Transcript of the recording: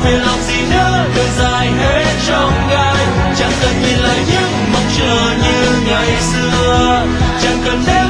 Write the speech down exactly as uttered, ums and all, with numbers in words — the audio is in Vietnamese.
phiền lòng gì nữa, đời dài hết trong gai. Chẳng cần nhìn lại những mong chờ như ngày xưa, chẳng cần đến